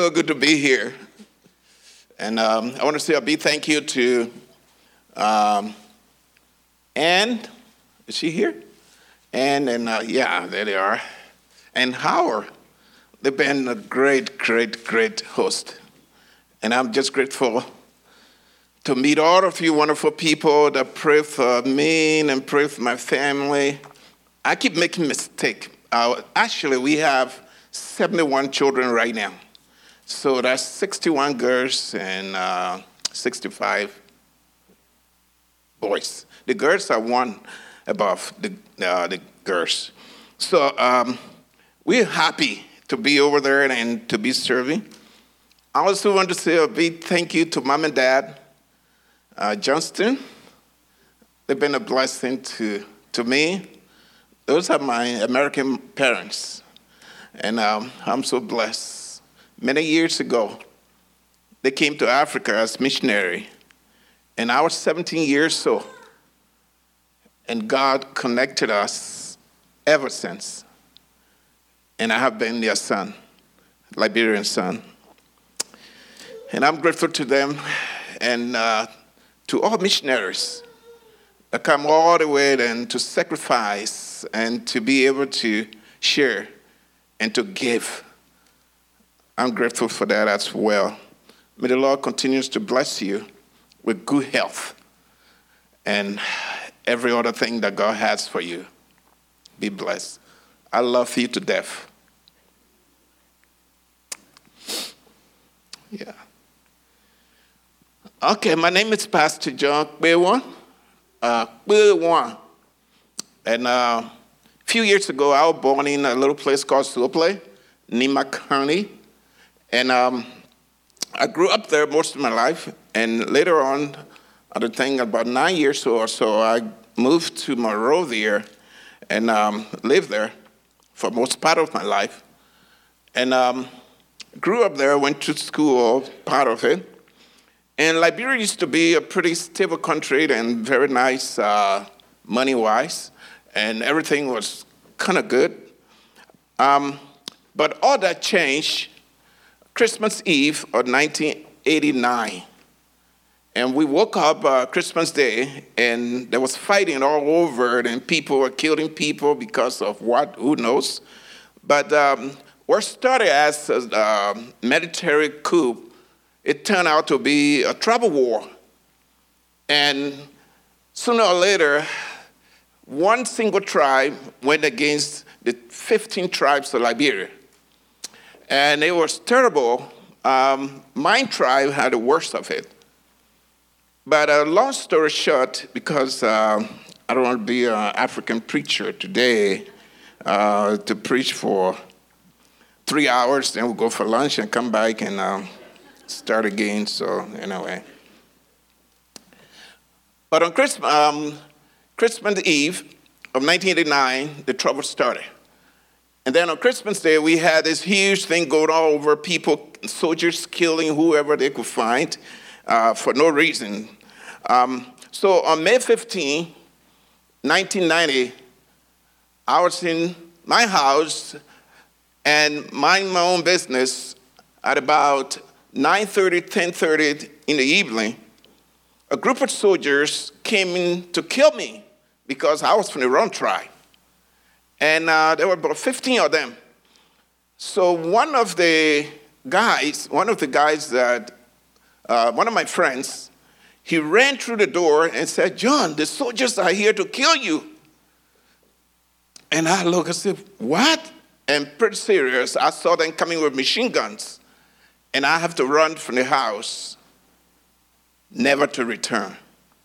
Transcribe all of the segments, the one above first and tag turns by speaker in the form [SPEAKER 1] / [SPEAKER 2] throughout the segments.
[SPEAKER 1] so good to be here. And I want to say a big thank you to Ann. Is she here? Ann and, yeah, there they are. And Howard. They've been a great, great, great host. And I'm just grateful to meet all of you wonderful people that pray for me and pray for my family. I keep making mistakes. Actually, we have 71 children right now. So that's 61 girls and 65 boys. The girls are one above the girls. So we're happy to be over there and to be serving. I also want to say a big thank you to Mom and Dad, Johnston. They've been a blessing to me. Those are my American parents, and I'm so blessed. Many years ago, they came to Africa as missionary, and I was 17 years old, and God connected us ever since. And I have been their son, Liberian son. And I'm grateful to them and to all missionaries that come all the way then to sacrifice and to be able to share and to give. I'm grateful for that as well. May the Lord continues to bless you with good health and every other thing that God has for you. Be blessed. I love you to death. Yeah. Okay, my name is Pastor John Kpewan. And a few years ago, I was born in a little place called Suople, Nima County. And I grew up there most of my life. And later on, I think about 9 years or so, I moved to Monrovia and lived there for most part of my life. And grew up there, went to school, part of it. And Liberia used to be a pretty stable country and very nice money-wise, and everything was kind of good. But all that changed Christmas Eve of 1989. And we woke up Christmas Day, and there was fighting all over, and people were killing people because of what, who knows. But what started as a military coup, it turned out to be a tribal war. And sooner or later, one single tribe went against the 15 tribes of Liberia. And it was terrible. My tribe had the worst of it. But long story short, because I don't want to be an African preacher today, to preach for 3 hours, then we'll go for lunch and come back and start again, so anyway. But on Christmas Eve of 1989, the trouble started. And then on Christmas Day, we had this huge thing going all over, people, soldiers killing whoever they could find for no reason. So on May 15, 1990, I was in my house and minding my own business at about 9:30, 10:30 in the evening. A group of soldiers came in to kill me because I was from the wrong tribe. And there were about 15 of them. So one of my friends, he ran through the door and said, "John, the soldiers are here to kill you." And I looked and said, "What?" And pretty serious, I saw them coming with machine guns. And I have to run from the house, never to return.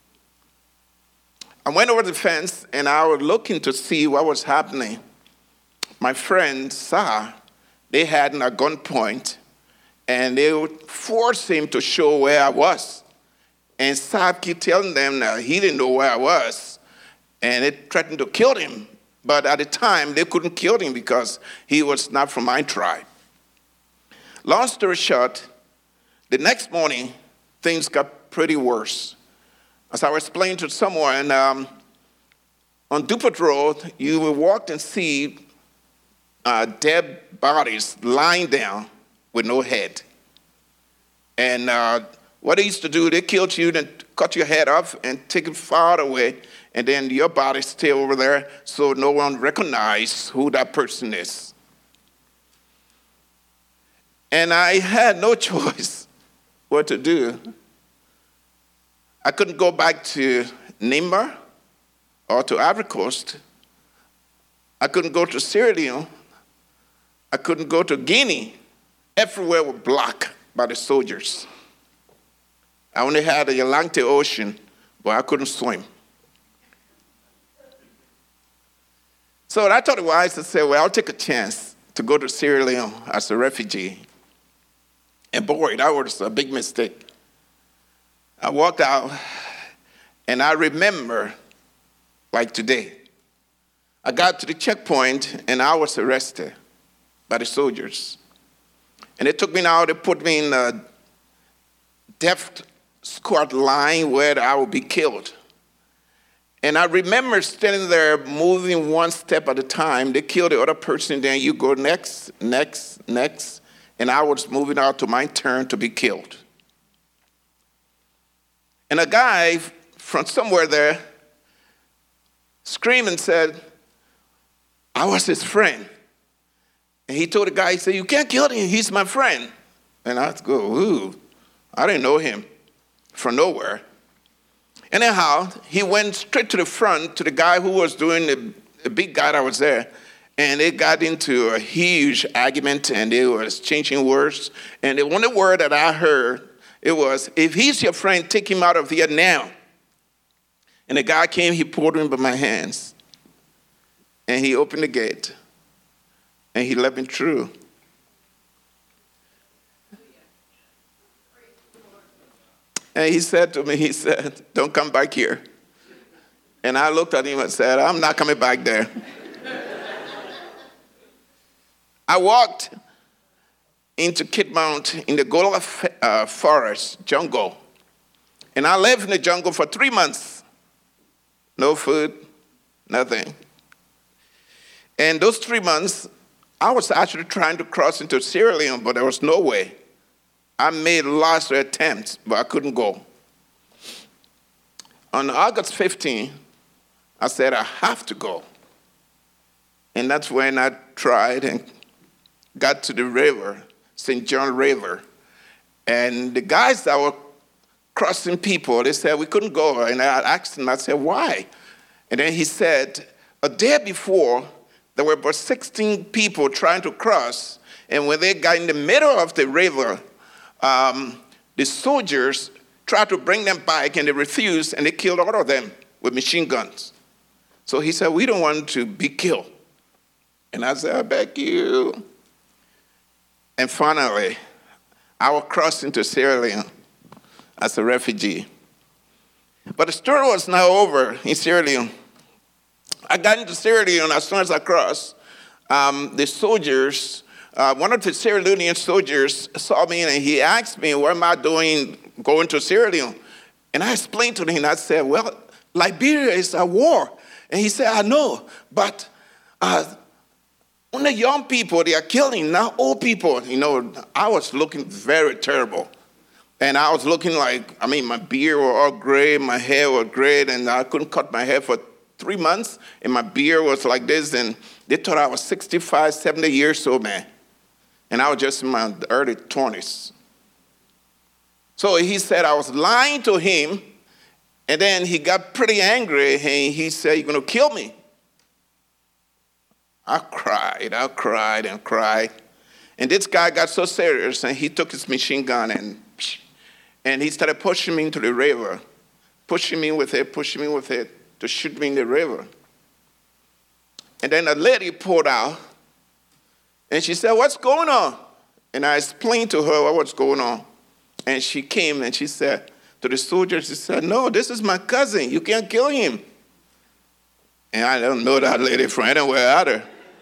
[SPEAKER 1] I went over the fence, and I was looking to see what was happening. My friend saw they had him at gunpoint, and they would force him to show where I was. And Saab kept telling them that he didn't know where I was, and they threatened to kill him. But at the time, they couldn't kill him because he was not from my tribe. Long story short, the next morning, things got pretty worse. As I was explaining to someone, on Dupont Road, you will walk and see dead bodies lying down with no head. And what they used to do, they killed you, then cut your head off and take it far away, and then your body stay over there so no one recognize who that person is. And I had no choice what to do. I couldn't go back to Nimba or to Ivory Coast. I couldn't go to Sierra Leone. I couldn't go to Guinea. Everywhere was blocked by the soldiers. I only had the Atlantic Ocean, but I couldn't swim. So I thought it wise to say, well, I'll take a chance to go to Sierra Leone as a refugee. And boy, that was a big mistake. I walked out, and I remember, like today, I got to the checkpoint, and I was arrested by the soldiers. And they took me now, they put me in a death squad line where I would be killed. And I remember standing there, moving one step at a time. They kill the other person, then you go next, next, next. And I was moving out to my turn to be killed. And a guy from somewhere there screamed and said, I was his friend. And he told the guy, he said, you can't kill him, he's my friend. And I go, ooh, I didn't know him from nowhere. Anyhow, he went straight to the front to the guy who was doing the big guy that was there. And they got into a huge argument, and they were exchanging words. And the only word that I heard, it was, if he's your friend, take him out of here now. And the guy came, he pulled him by my hands. And he opened the gate. And he let me through. And he said to me, he said, don't come back here. And I looked at him and said, I'm not coming back there. I walked into Kidmount in the Gola forest, jungle. And I lived in the jungle for 3 months. No food, nothing. And those 3 months, I was actually trying to cross into Sierra Leone, but there was no way. I made lots of attempts, but I couldn't go. On August 15, I said, I have to go. And that's when I tried and got to the river, St. John River. And the guys that were crossing people, they said, we couldn't go. And I asked him, I said, why? And then he said, a day before, there were about 16 people trying to cross. And when they got in the middle of the river, the soldiers tried to bring them back, and they refused, and they killed all of them with machine guns. So he said, we don't want to be killed. And I said, I beg you. And finally, I was crossed into Sierra Leone as a refugee. But the story was not over in Sierra Leone. I got into Sierra Leone as soon as I crossed. The soldiers, one of the Sierra Leonean soldiers saw me, and he asked me, what am I doing going to Sierra Leone? And I explained to him, I said, well, Liberia is a war. And he said, I know, but only young people, they are killing, not old people. You know, I was looking very terrible. And I was looking like, my beard was all gray, my hair was gray, and I couldn't cut my hair for 3 months, and my beard was like this, and they thought I was 65, 70 years old, man. And I was just in my early 20s. So he said I was lying to him, and then he got pretty angry, and he said, you're going to kill me. I cried and cried. And this guy got so serious, and he took his machine gun, and he started pushing me into the river, pushing me with it, to shoot me in the river. And then a lady pulled out, and she said, what's going on? And I explained to her what was going on. And she came, and she said to the soldiers, she said, no, this is my cousin. You can't kill him. And I don't know that lady from anywhere either.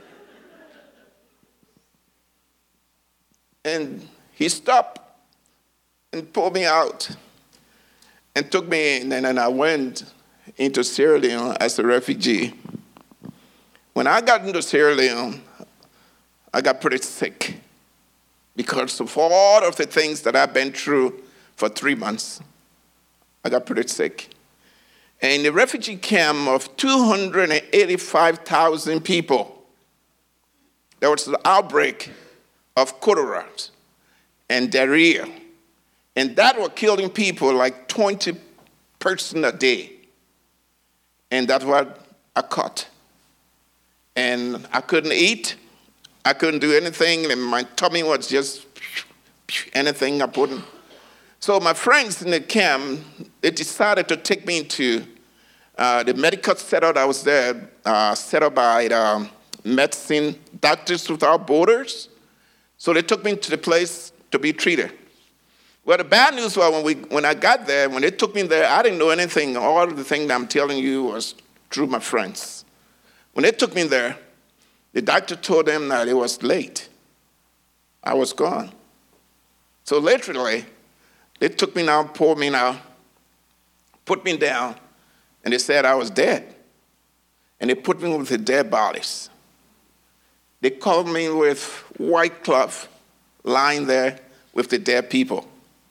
[SPEAKER 1] And he stopped and pulled me out and took me in, and then I went into Sierra Leone as a refugee. When I got into Sierra Leone, I got pretty sick. because of all of the things that I've been through for 3 months. I got pretty sick. And in the refugee camp of 285,000 people, there was an outbreak of cholera and diarrhea. And that was killing people like 20 persons a day. And that's what I caught. And I couldn't eat. I couldn't do anything. And my tummy was just anything I put in. So my friends in the camp, they decided to take me to the medical setup that was there, set up by Medicine Doctors Without Borders. So they took me to the place to be treated. Well, the bad news was when I got there, when they took me there, I didn't know anything. All of the things that I'm telling you was through my friends. When they took me there, the doctor told them that it was late. I was gone. So literally, they took me now, pulled me now, put me down, and they said I was dead. And they put me with the dead bodies. They covered me with white cloth, lying there with the dead people.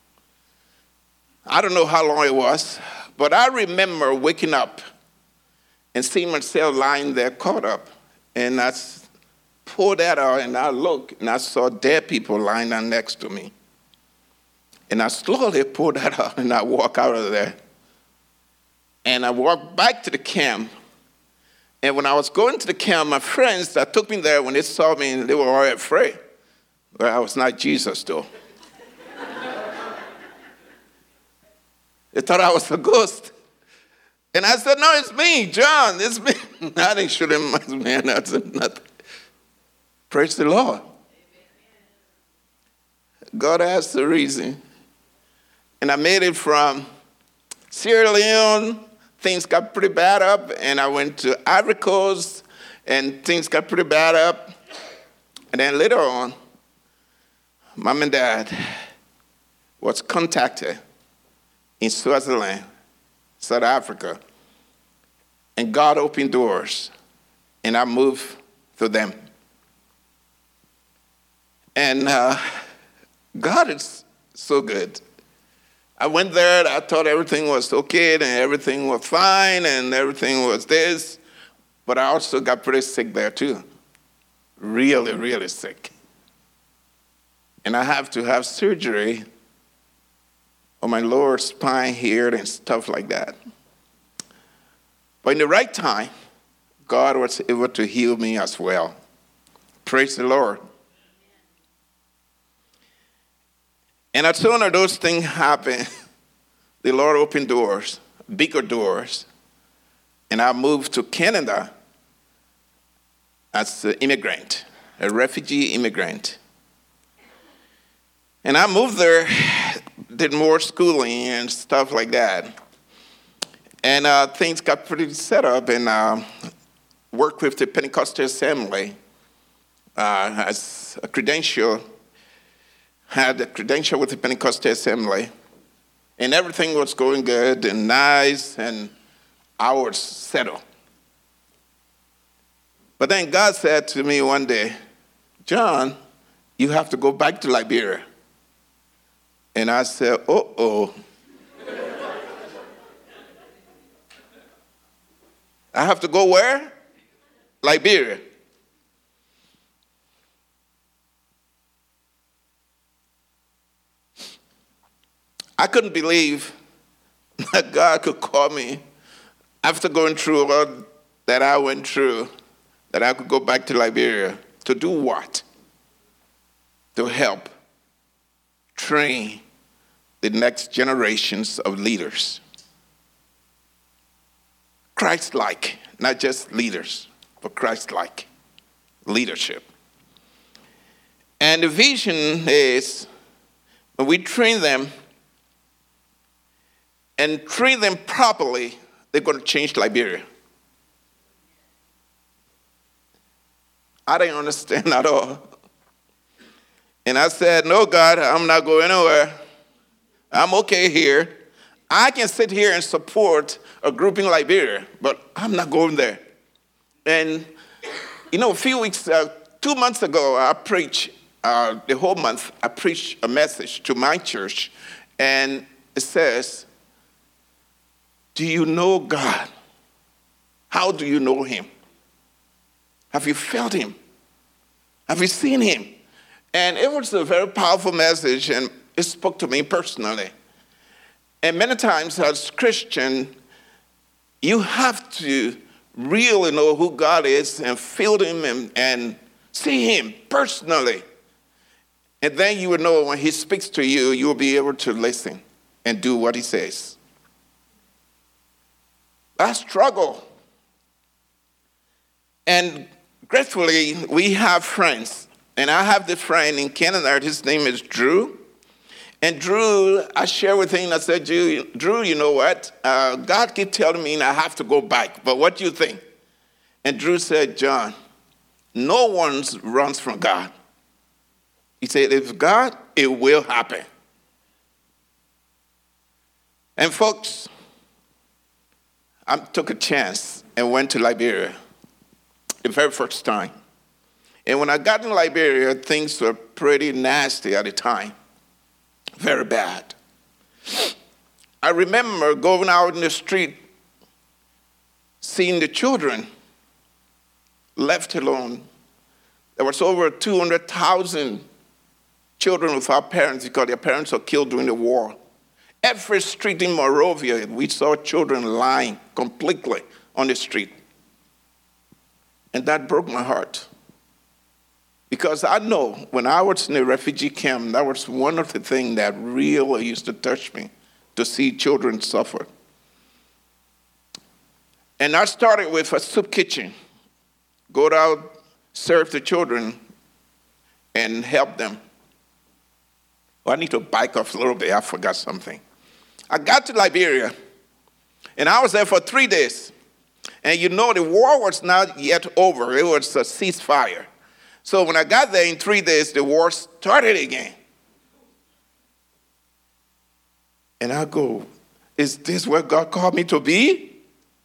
[SPEAKER 1] I don't know how long it was, but I remember waking up and seeing myself lying there caught up. And I pulled that out, and I looked, and I saw dead people lying down next to me. And I slowly pulled that out, and I walked out of there. And I walked back to the camp. And when I was going to the camp, my friends that took me there, when they saw me, they were all afraid. Well, I was not Jesus, though. They thought I was a ghost. And I said, no, it's me, John, it's me. I didn't shoot him, man. I said nothing. Praise the Lord. God has the reason. And I made it from Sierra Leone. Things got pretty bad up. And I went to Ivory Coast, and things got pretty bad up. And then later on, Mom and Dad was contacted in Swaziland, South Africa. And God opened doors, and I moved to them. And God is so good. I went there, and I thought everything was okay, and everything was fine, and everything was this. But I also got pretty sick there, too. Really, really sick. And I have to have surgery on my lower spine here and stuff like that. But in the right time, God was able to heal me as well. Praise the Lord. And as soon as those things happened, the Lord opened doors, bigger doors. And I moved to Canada as an immigrant, a refugee immigrant. And I moved there, did more schooling and stuff like that. And things got pretty set up, and worked with the Pentecostal Assembly as a credential, had a credential with the Pentecostal Assembly. And everything was going good and nice, and I was settled. But then God said to me one day, John, you have to go back to Liberia. And I said, uh-oh. I have to go where? Liberia. I couldn't believe that God could call me after going through all that I went through, that I could go back to Liberia. To do what? To help train the next generations of leaders. Christ-like, not just leaders, but Christ-like leadership. And the vision is when we train them and train them properly, they're going to change Liberia. I didn't understand at all. And I said, no, God, I'm not going anywhere. I'm okay here. I can sit here and support a group in Liberia, but I'm not going there. And, a few weeks, 2 months ago, I preached the whole month, I preach a message to my church, and it says, do you know God? How do you know him? Have you felt him? Have you seen him? And it was a very powerful message, and it spoke to me personally. And many times as Christian, you have to really know who God is and feel him and see him personally. And then you will know when he speaks to you, you will be able to listen and do what he says. I struggle. And gratefully, we have friends. And I have this friend in Canada. His name is Drew. And Drew, I shared with him, I said, Drew, you know what? God keeps telling me I have to go back. But what do you think? And Drew said, John, no one runs from God. He said, if God, it will happen. And folks, I took a chance and went to Liberia the very first time. And when I got in Liberia, things were pretty nasty at the time. Very bad. I remember going out in the street, seeing the children left alone. There was over 200,000 children without parents because their parents were killed during the war. Every street in Monrovia, we saw children lying completely on the street. And that broke my heart. Because I know when I was in a refugee camp, that was one of the things that really used to touch me, to see children suffer. And I started with a soup kitchen. Go out, serve the children, and help them. Well, I need to back off a little bit. I forgot something. I got to Liberia, and I was there for 3 days. And you know, the war was not yet over. It was a ceasefire. So when I got there in 3 days, the war started again. And I go, is this where God called me to be?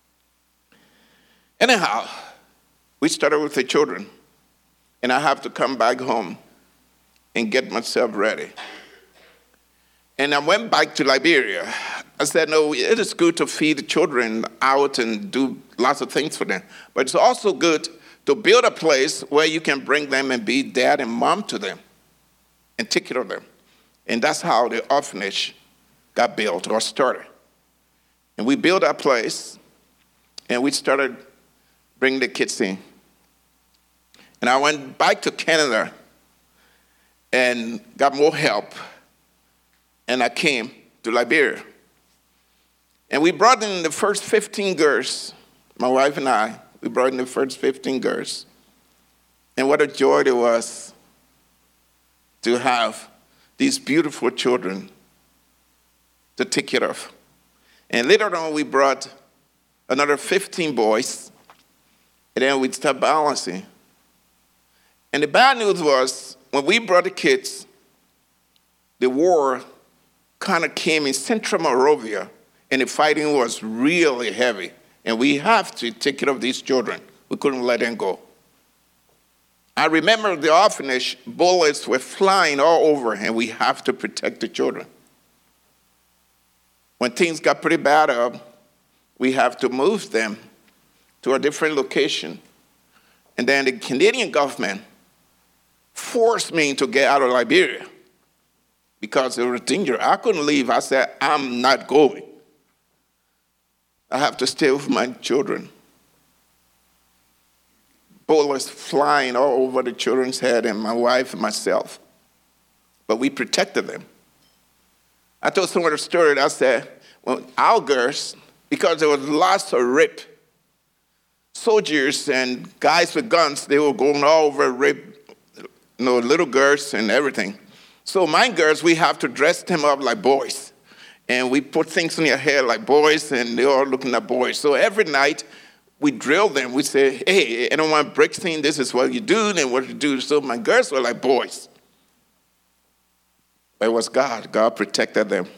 [SPEAKER 1] Anyhow, we started with the children. And I have to come back home and get myself ready. And I went back to Liberia. I said, no, it is good to feed the children out and do lots of things for them. But it's also good to build a place where you can bring them and be dad and mom to them and take care of them. And that's how the orphanage got built or started. And we built that place, and we started bringing the kids in. And I went back to Canada and got more help, and I came to Liberia. And we brought in the first 15 girls, my wife and I. We brought in the first 15 girls. And what a joy it was to have these beautiful children to take care of. And later on, we brought another 15 boys, and then we'd start balancing. And the bad news was, when we brought the kids, the war kind of came in central Monrovia, and the fighting was really heavy. And we have to take care of these children. We couldn't let them go. I remember the orphanage, bullets were flying all over, and we have to protect the children. When things got pretty bad up, we have to move them to a different location. And then the Canadian government forced me to get out of Liberia because there was danger. I couldn't leave. I said, I'm not going. I have to stay with my children. Bullets flying all over the children's head and my wife and myself. But we protected them. I told someone a story. I said, well, our girls, because there was lots of rape, soldiers and guys with guns, they were going all over rape, little girls and everything. So my girls, we have to dress them up like boys. And we put things in their hair like boys, and they're all looking like boys. So every night, we drill them. We say, hey, anyone breaks in, this is what you do, and what you do. So my girls were like boys. But it was God. God protected them.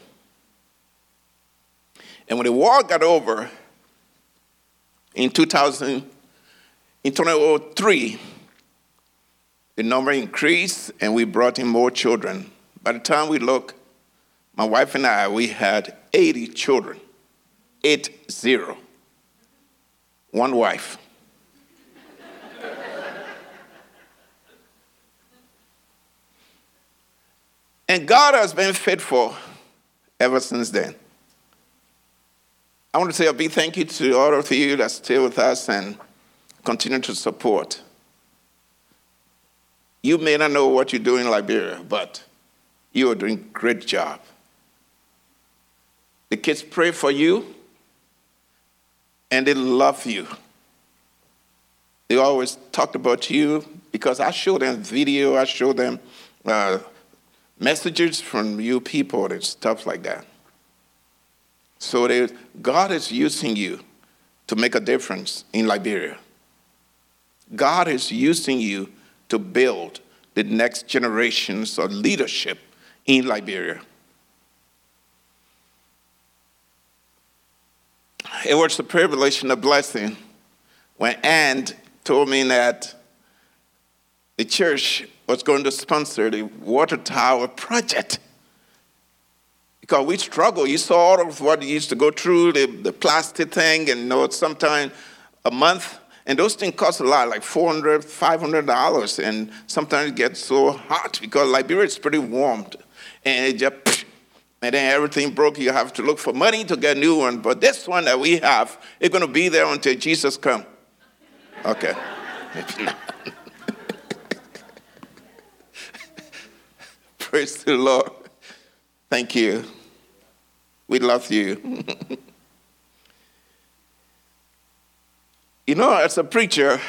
[SPEAKER 1] And when the war got over, in 2003, The number increased, and we brought in more children. By the time we look, my wife and I, we had 80 children. 80. One wife. And God has been faithful ever since then. I want to say a big thank you to all of you that stay with us and continue to support. You may not know what you're doing in Liberia, but you are doing a great job. The kids pray for you, and they love you. They always talked about you because I show them video, I show them messages from you people and stuff like that. So God is using you to make a difference in Liberia. God is using you to build the next generations of leadership in Liberia. It was a privilege and a blessing when Ann told me that the church was going to sponsor the water tower project. Because we struggle. You saw all of what you used to go through, the plastic thing, and sometimes a month. And those things cost a lot, like $400, $500. And sometimes it gets so hot because Liberia is pretty warm. And it just, and then everything broke. You have to look for money to get a new one. But this one that we have is going to be there until Jesus comes. Okay. Praise the Lord. Thank you. We love you. As a preacher,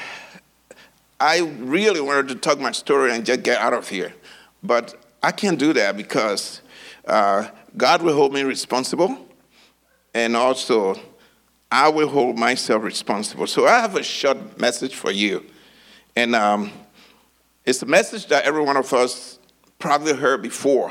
[SPEAKER 1] I really wanted to talk my story and just get out of here. But I can't do that because God will hold me responsible, and also I will hold myself responsible. So I have a short message for you. And it's a message that every one of us probably heard before.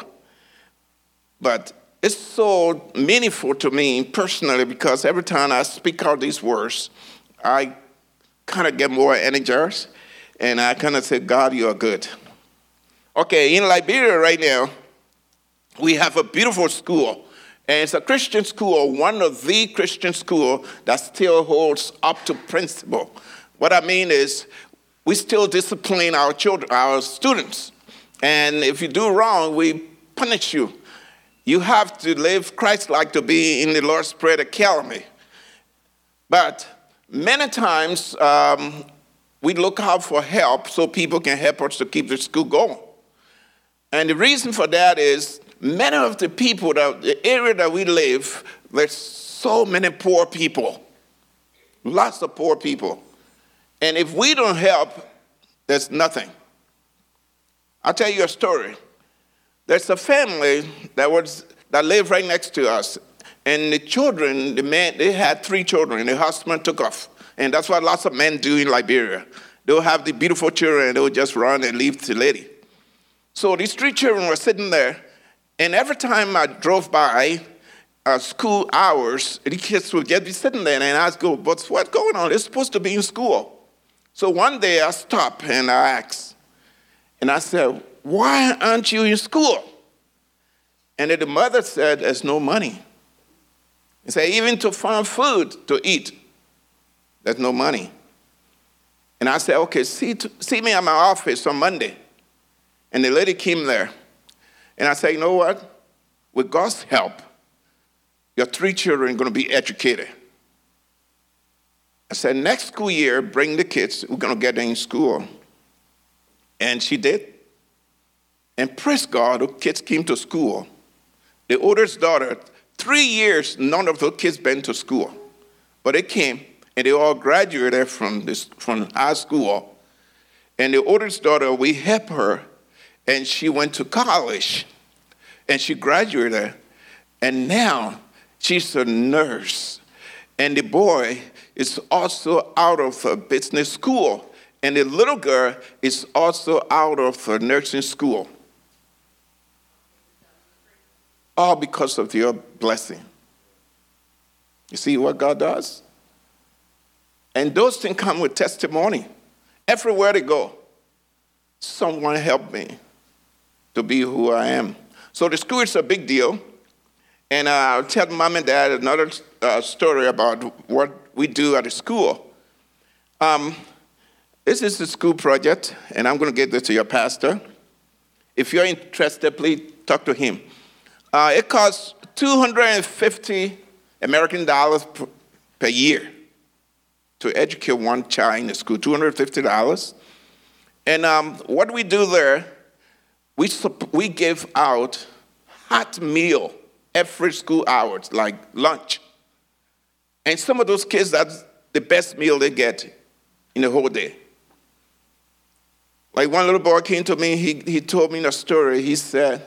[SPEAKER 1] But it's so meaningful to me personally because every time I speak out these words, I kind of get more energized, and I kind of say, God, you are good. Okay, in Liberia right now, we have a beautiful school, and it's a Christian school, one of the Christian schools that still holds up to principle. What I mean is, we still discipline our children, our students, and if you do wrong, we punish you. You have to live Christ-like to be in the Lord's Prayer Academy. But many times, we look out for help so people can help us to keep the school going. And the reason for that is many of the people, the area that we live, there's so many poor people, lots of poor people. And if we don't help, there's nothing. I'll tell you a story. There's a family that lived right next to us. And the children, the man, they had 3 children, and the husband took off. And that's what lots of men do in Liberia. They'll have the beautiful children, and they'll just run and leave the lady. So these 3 children were sitting there, and every time I drove by school hours, the kids would just be sitting there, and I'd go, but what's going on? They're supposed to be in school. So one day I stopped, and I asked, and I said, why aren't you in school? And then the mother said, there's no money. He said, even to find food to eat, there's no money. And I said, okay, see me at my office on Monday. And the lady came there. And I said, you know what? With God's help, your 3 children are going to be educated. I said, next school year, bring the kids. We're going to get them in school. And she did. And praise God, the kids came to school. The oldest daughter, 3 years, none of the kids been to school. But they came, and they all graduated from high school. And the oldest daughter, we helped her, and she went to college. And she graduated, and now she's a nurse. And the boy is also out of a business school. And the little girl is also out of a nursing school. All because of your blessing. You see what God does? And those things come with testimony. Everywhere they go. someone helped me to be who I am. So the school is a big deal. And I'll tell mom and dad another story about what we do at the school. This is the school project, and I'm going to get this to your pastor. If you're interested, please talk to him. It costs $250 American dollars per year to educate one child in the school, $250. And what we do there, we give out hot meal every school hours, like lunch. And some of those kids, that's the best meal they get in the whole day. Like one little boy came to me, he told me a story. He said,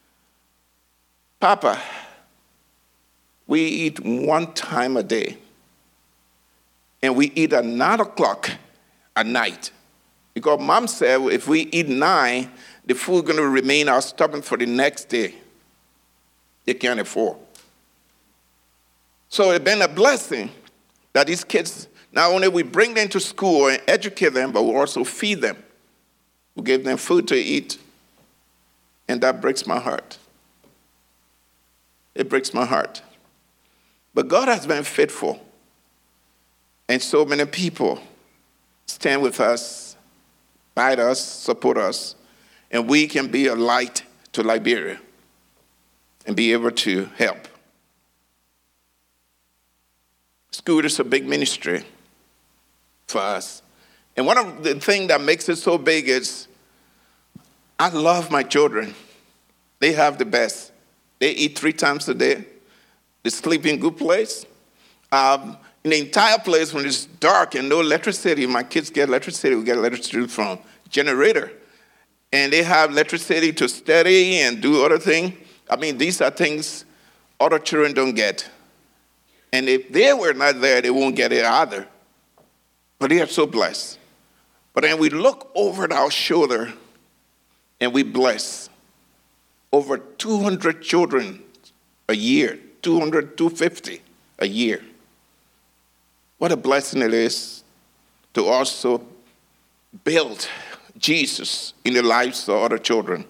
[SPEAKER 1] Papa, we eat one time a day, and we eat at 9 o'clock at night. Because Mom said if we eat 9, the food is going to remain our stomach for the next day. They can't afford. So it's been a blessing that these kids, not only we bring them to school and educate them, but we also feed them. We give them food to eat. And that breaks my heart. It breaks my heart. But God has been faithful. And so many people stand with us, guide us, support us, and we can be a light to Liberia and be able to help. School is a big ministry for us. And one of the things that makes it so big is I love my children. They have the best. They eat 3 times a day. They sleep in a good place. In the entire place, when it's dark and no electricity, my kids get electricity. We get electricity from generator. And they have electricity to study and do other things. I mean, these are things other children don't get. And if they were not there, they won't get it either. But they are so blessed. But then we look over our shoulder and we bless over 200 children a year, 200, 250 a year. What a blessing it is to also build Jesus in the lives of other children.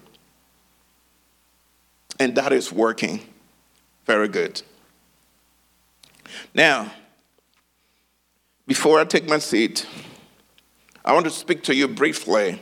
[SPEAKER 1] And that is working very good. Now, before I take my seat, I want to speak to you briefly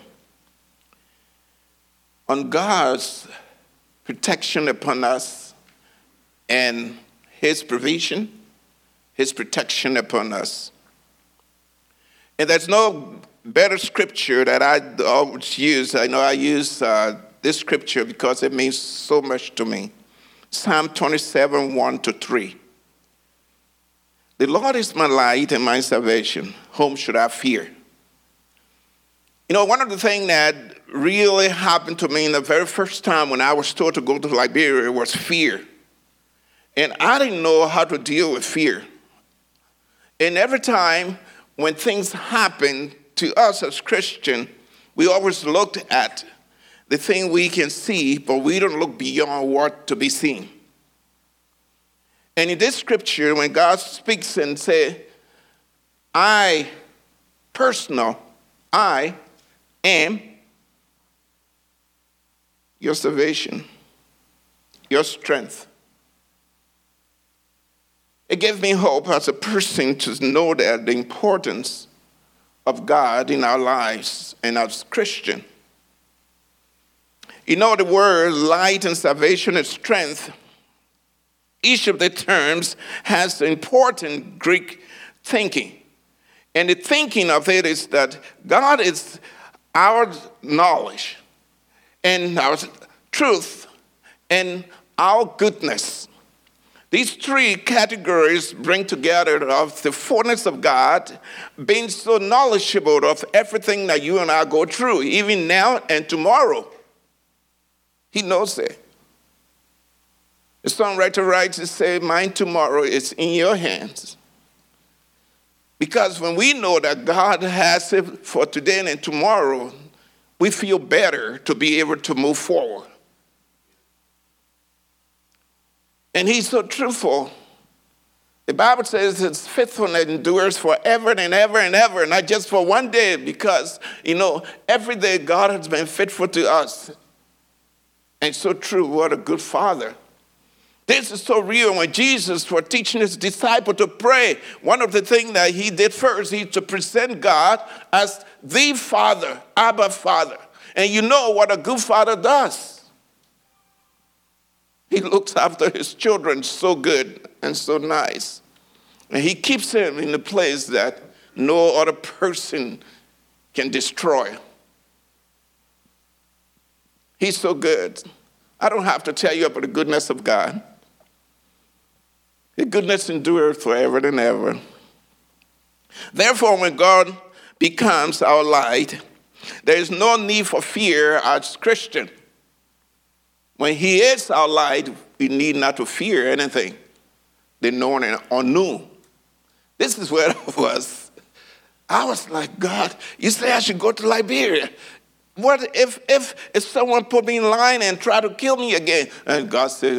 [SPEAKER 1] on God's protection upon us and his provision, his protection upon us. And there's no better scripture that I always use. I know I use this scripture because it means so much to me. Psalm 27, 1-3. The Lord is my light and my salvation. Whom should I fear? You know, one of the things that really happened to me in the very first time when I was told to go to Liberia was fear. And I didn't know how to deal with fear. And every time when things happen to us as Christians, we always looked at the thing we can see, but we don't look beyond what to be seen. And in this scripture, when God speaks and says, I am your salvation, your strength. It gave me hope as a person to know that the importance of God in our lives and as Christian. You know, the word light and salvation and strength, each of the terms has important Greek thinking. And the thinking of it is that God is our knowledge and our truth and our goodness. These 3 categories bring together of the fullness of God, being so knowledgeable of everything that you and I go through, even now and tomorrow. He knows it. The songwriter writes and says, mine tomorrow is in your hands. Because when we know that God has it for today and tomorrow, we feel better to be able to move forward. And he's so truthful The Bible says it's faithful and endures forever and ever and ever, not just for one day, because, every day God has been faithful to us. And so true, what a good Father. This is so real. When Jesus was teaching his disciples to pray, one of the things that he did first, he to present God as the Father, Abba Father. And you know what a good father does. He looks after his children so good and so nice. And he keeps him in a place that no other person can destroy. He's so good. I don't have to tell you about the goodness of God. His goodness endures forever and ever. Therefore, when God becomes our light, there is no need for fear as Christians. When he is our light, we need not to fear anything, the known and unknown. This is where I was. I was like, God, you say I should go to Liberia. What if someone put me in line and try to kill me again? And God said,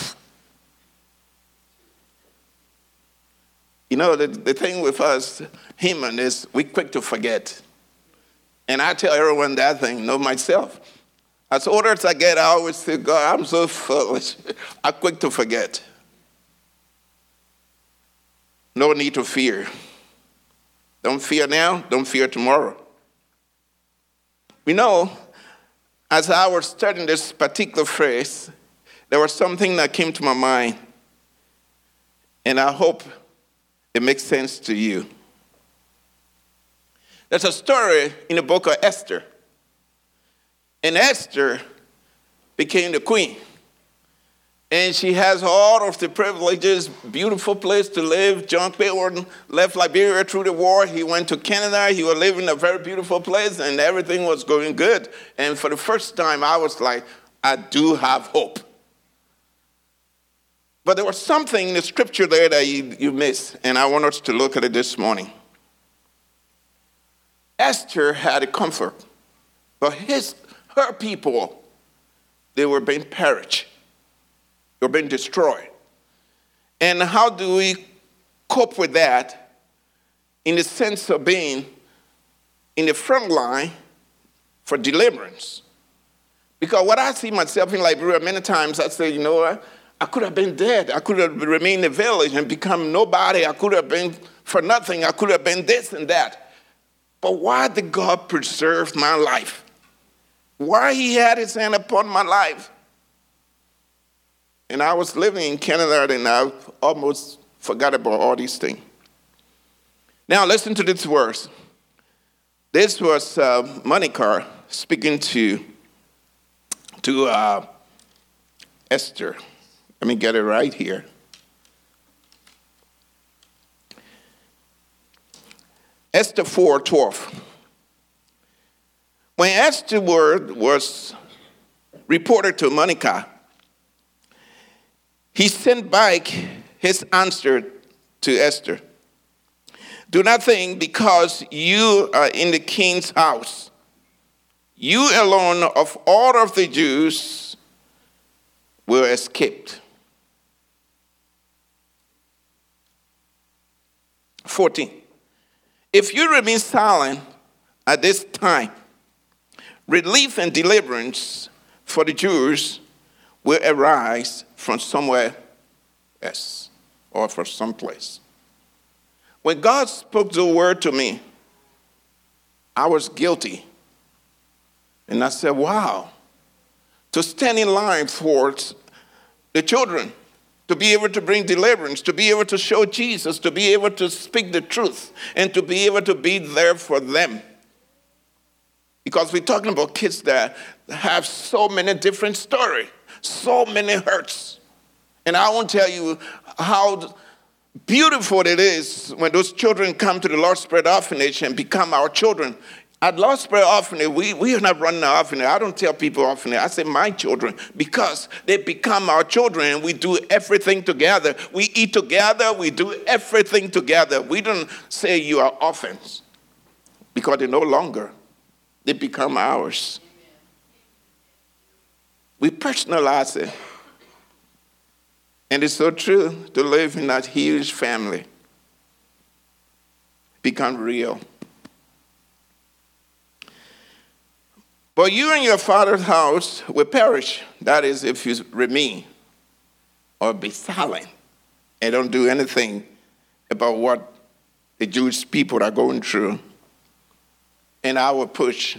[SPEAKER 1] the thing with us human is we quick to forget. And I tell everyone that thing, myself. As older as I get, I always say, God, I'm so foolish. I'm quick to forget. No need to fear. Don't fear now, don't fear tomorrow. As I was studying this particular phrase, there was something that came to my mind. And I hope it makes sense to you. There's a story in the book of Esther. And Esther became the queen. And she has all of the privileges, beautiful place to live. John Paul left Liberia through the war. He went to Canada. He was living in a very beautiful place, and everything was going good. And for the first time, I was like, I do have hope. But there was something in the scripture there that you missed, and I want us to look at it this morning. Esther had a comfort, but her people, they were being perished. They were being destroyed. And how do we cope with that in the sense of being in the front line for deliverance? Because what I see myself in Liberia, many times I say, what? I could have been dead. I could have remained in the village and become nobody. I could have been for nothing. I could have been this and that. But why did God preserve my life? Why he had his hand upon my life? And I was living in Canada and I almost forgot about all these things. Now listen to this verse. This was Monica speaking to Esther. Let me get it right here. Esther 4:12. When Esther's word was reported to Monica, he sent back his answer to Esther. Do not think because you are in the king's house, you alone of all of the Jews will escape. 14. If you remain silent at this time, relief and deliverance for the Jews will arise from somewhere else or from someplace. When God spoke the word to me, I was guilty. And I said, wow, to stand in line for the children, to be able to bring deliverance, to be able to show Jesus, to be able to speak the truth, and to be able to be there for them. Because we're talking about kids that have so many different stories, so many hurts. And I won't tell you how beautiful it is when those children come to the Lord's Prayer Orphanage and become our children. At Lord's Prayer Orphanage, we are not running an orphanage. I don't tell people orphanage. I say my children, because they become our children and we do everything together. We eat together. We do everything together. We don't say you are orphans because they're no longer. They become ours. We personalize it. And it's so true to live in that huge family. Become real. But you and your father's house will perish. That is, if you remain or be silent and don't do anything about what the Jewish people are going through. And I will push.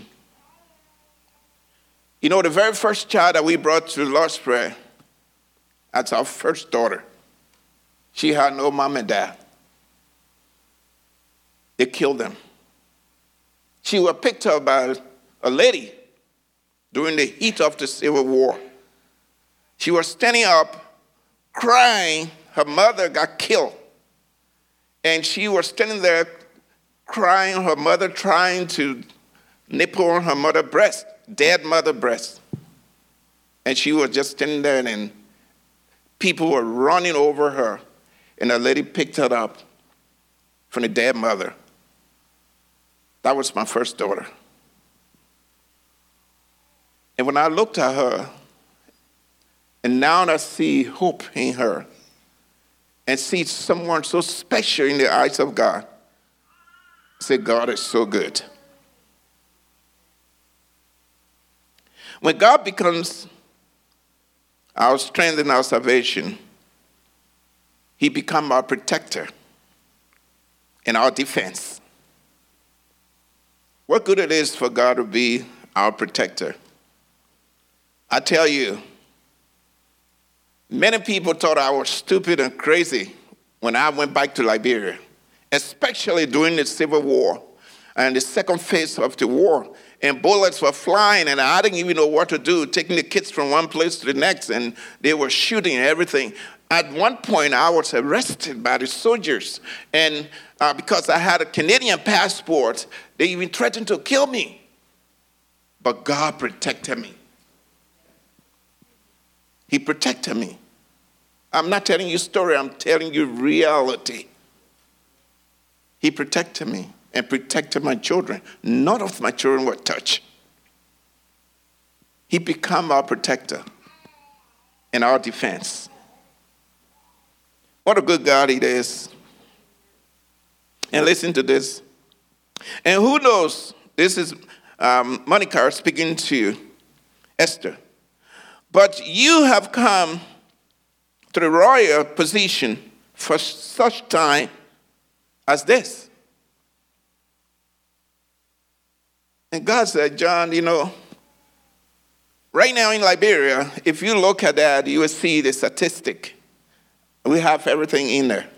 [SPEAKER 1] You know, the very first child that we brought to the Lord's Prayer, that's our first daughter. She had no mom and dad. They killed them. She was picked up by a lady during the heat of the Civil War. She was standing up, crying. Her mother got killed. And she was standing there crying, her mother trying to nipple on her mother's breast, dead mother's breast. And she was just standing there, and people were running over her. And the lady picked her up from the dead mother. That was my first daughter. And when I looked at her, and now I see hope in her, and see someone so special in the eyes of God, I say, God is so good. When God becomes our strength and our salvation, he becomes our protector and our defense. What good it is for God to be our protector. I tell you, many people thought I was stupid and crazy when I went back to Liberia, especially during the Civil War and the second phase of the war. And bullets were flying, and I didn't even know what to do, taking the kids from one place to the next, and they were shooting and everything. At one point, I was arrested by the soldiers, and because I had a Canadian passport, they even threatened to kill me. But God protected me. He protected me. I'm not telling you a story, I'm telling you reality. He protected me and protected my children. None of my children were touched. He became our protector and our defense. What a good God he is. And listen to this. And who knows, this is Monica speaking to Esther. But you have come to the royal position for such time as this. And God said, John, you know, right now in Liberia, if you look at that, you will see the statistic. We have everything in there.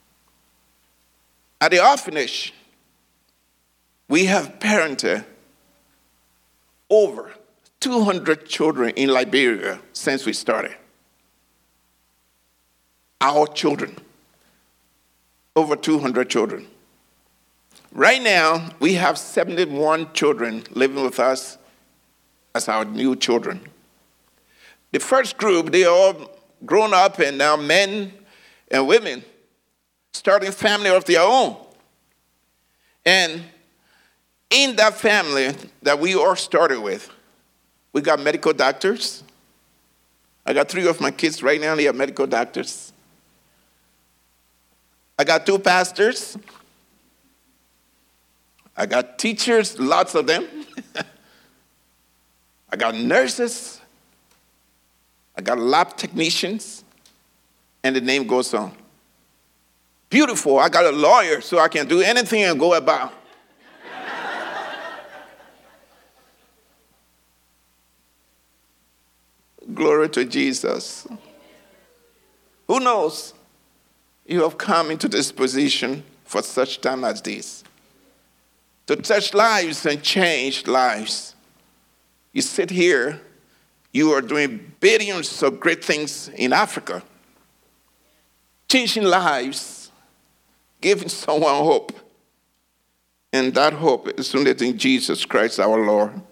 [SPEAKER 1] At the orphanage, we have parented over 200 children in Liberia since we started. Our children. Over 200 children. Right now, we have 71 children living with us as our new children. The first group, they are all grown up and now men and women starting family of their own. And in that family that we all started with, we got medical doctors. I got 3 of my kids right now, they are medical doctors. I got 2 pastors. I got teachers, lots of them. I got nurses. I got lab technicians. And the name goes on. Beautiful. I got a lawyer so I can do anything and go about. Glory to Jesus. Who knows? You have come into this position for such time as this. To touch lives and change lives. You sit here, you are doing billions of great things in Africa. Changing lives, giving someone hope. And that hope is rooted in Jesus Christ our Lord.